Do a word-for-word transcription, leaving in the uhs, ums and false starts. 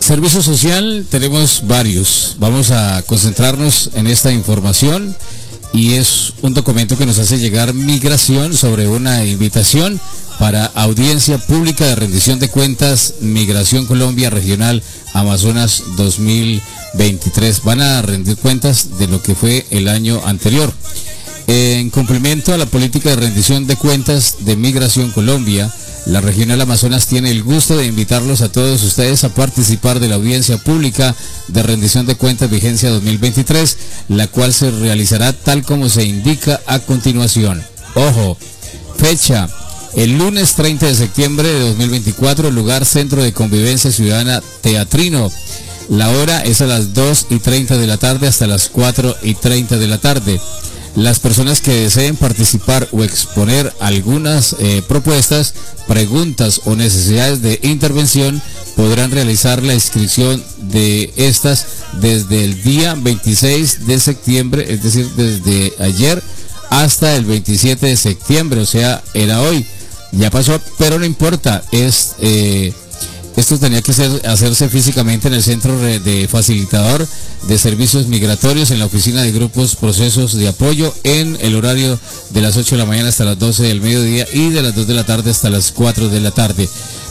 Servicio social tenemos varios. Vamos a concentrarnos en esta información y es un documento que nos hace llegar Migración sobre una invitación para audiencia pública de rendición de cuentas Migración Colombia Regional Amazonas dos mil veintitrés. Van a rendir cuentas de lo que fue el año anterior. En cumplimiento a la política de rendición de cuentas de Migración Colombia, la Regional Amazonas tiene el gusto de invitarlos a todos ustedes a participar de la audiencia pública de rendición de cuentas vigencia dos mil veintitrés, la cual se realizará tal como se indica a continuación. Ojo, fecha, el lunes treinta de septiembre de dos mil veinticuatro, lugar Centro de Convivencia Ciudadana Teatrino. La hora es a las dos y treinta de la tarde hasta las cuatro y treinta de la tarde. Las personas que deseen participar o exponer algunas eh, propuestas, preguntas o necesidades de intervención podrán realizar la inscripción de estas desde el día veintiséis de septiembre, es decir, desde ayer hasta el veintisiete de septiembre, o sea, era hoy. Ya pasó, pero no importa, es... Eh, Esto tenía que ser, hacerse físicamente en el Centro de Facilitador de Servicios Migratorios, en la Oficina de Grupos Procesos de Apoyo, en el horario de las ocho de la mañana hasta las doce del mediodía y de las dos de la tarde hasta las cuatro de la tarde.